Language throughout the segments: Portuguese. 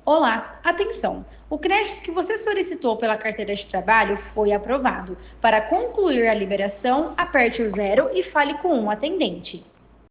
Olá, atenção! O crédito que você solicitou pela carteira de trabalho foi aprovado. Para concluir a liberação, aperte o zero e fale com um atendente.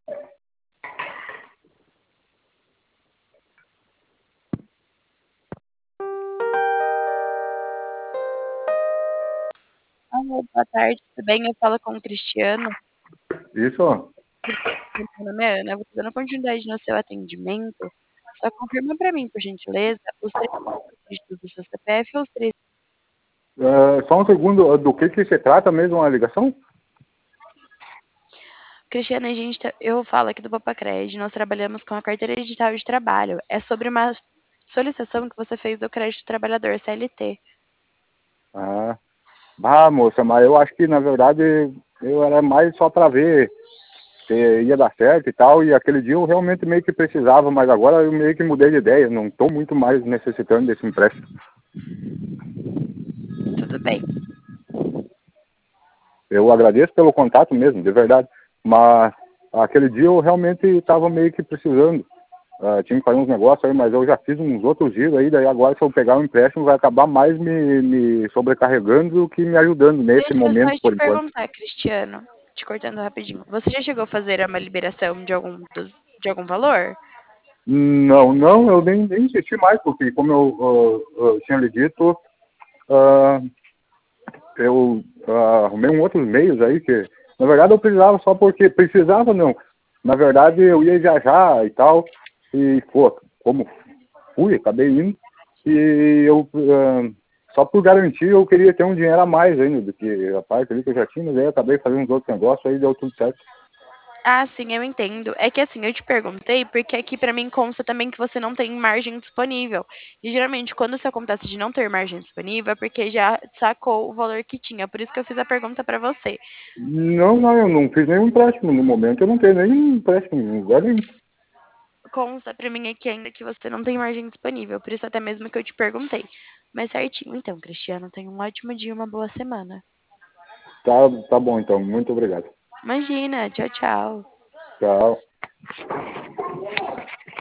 Alô, boa tarde, tudo bem? Eu falo com o Cristiano. Isso, Meu nome é Ana, eu vou dando continuidade no seu atendimento. Só confirma para mim, por gentileza, os três dígitos do seu CPF ou os três. só um segundo, do que se trata mesmo a ligação? Cristiano, eu falo aqui do Papacred, nós trabalhamos com a carteira digital de trabalho. É sobre uma solicitação que você fez do crédito trabalhador CLT. Ah, moça, mas eu acho que na verdade eu era mais só para ver se ia dar certo e tal, e aquele dia eu realmente meio que precisava, mas agora eu meio que mudei de ideia, não estou muito mais necessitando desse empréstimo. Tudo bem. Eu agradeço pelo contato mesmo, de verdade, mas aquele dia eu realmente estava meio que precisando. Tinha que fazer uns negócios aí, mas eu já fiz uns outros giros aí, daí agora se eu pegar um empréstimo vai acabar mais me sobrecarregando do que me ajudando nesse Deixa eu só momento, te por enquanto. perguntar, Cristiano, te cortando rapidinho. Você já chegou a fazer uma liberação de algum valor? Não, não, eu nem insisti mais, porque como eu tinha lhe dito, ah, eu arrumei outros meios aí que, na verdade, eu precisava só porque precisava, não. Na verdade, eu ia viajar e tal, e, pô, como fui, acabei indo, e eu, só por garantir, eu queria ter um dinheiro a mais ainda do que a parte ali que eu já tinha, mas aí eu acabei fazendo uns outros negócios, aí deu tudo certo. Ah, sim, eu entendo. É que assim, eu te perguntei porque aqui pra mim consta também que você não tem margem disponível. E geralmente, quando isso acontece de não ter margem disponível, é porque já sacou o valor que tinha. Por isso que eu fiz a pergunta pra você. Não, não, eu não fiz nenhum empréstimo, no momento eu não tenho nenhum empréstimo em lugar nenhum. Consta pra mim aqui ainda que você não tem margem disponível. Por isso até mesmo que eu te perguntei. Mas certinho, então, Cristiano, tenha um ótimo dia e uma boa semana. Tá bom então, muito obrigado. Imagina, tchau, tchau. Tchau.